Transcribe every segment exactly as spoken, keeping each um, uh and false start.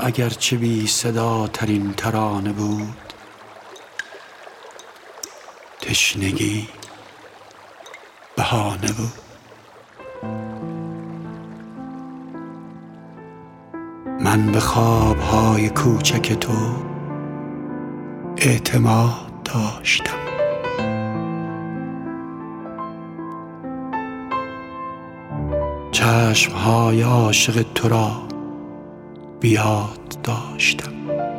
اگرچه بی صدا ترین ترانه بود، تشنگی بهانه بود. من به خوابهای کوچک تو اعتماد داشتم. چشمهای عاشق تو را بیاد داشتم.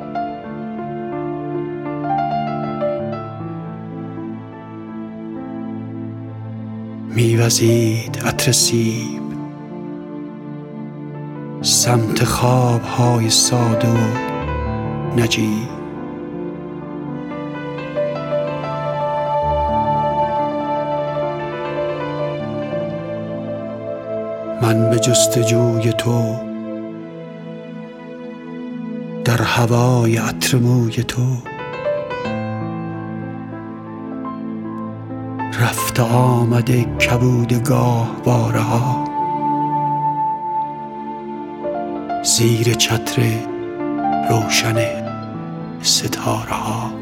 میوزید عطر سیب سمت خوابهای ساده و نجیب. من به جستجوی تو در هوای عطر موی تو رفت آمده کبود گاهواره ها، زیر چتر روشن ستاره ها.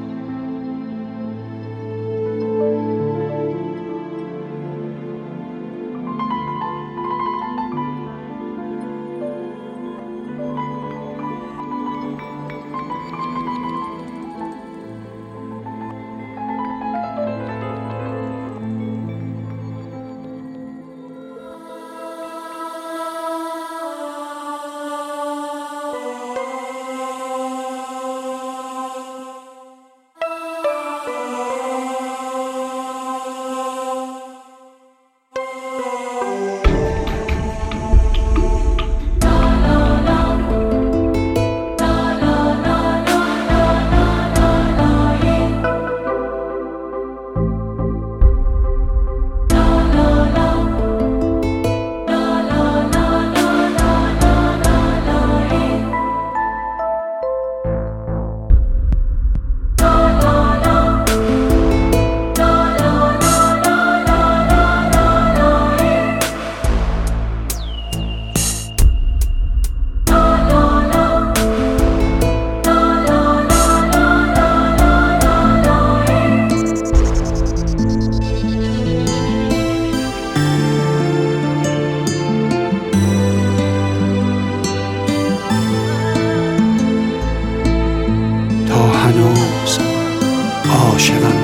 هنوز عاشقم،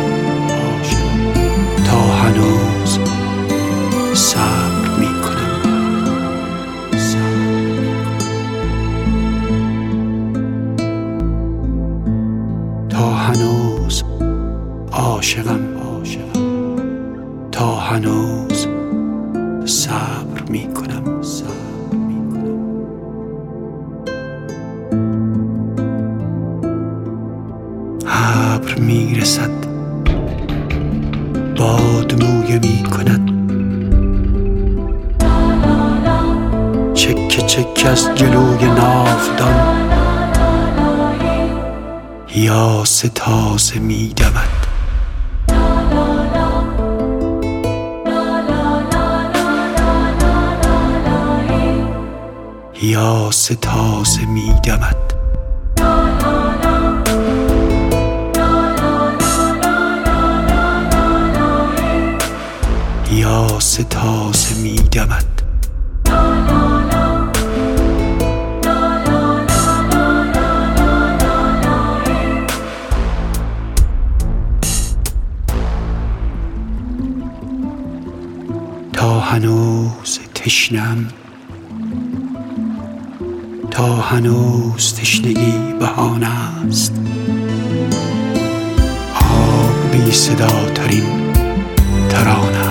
تا هنوز صبر می کنم. تا هنوز عاشقم، تا هنوز صبر می کنم. ابر می رسد، باد مویه می کند، چکه چکه از جلوی ناودان یاس تازه می دمد. یاس تازه می دمد. یاس تازه می دمد. تا هنوز تشنم، تا هنوز تشنگی بهانه است. آب بی صدا ترین ترانه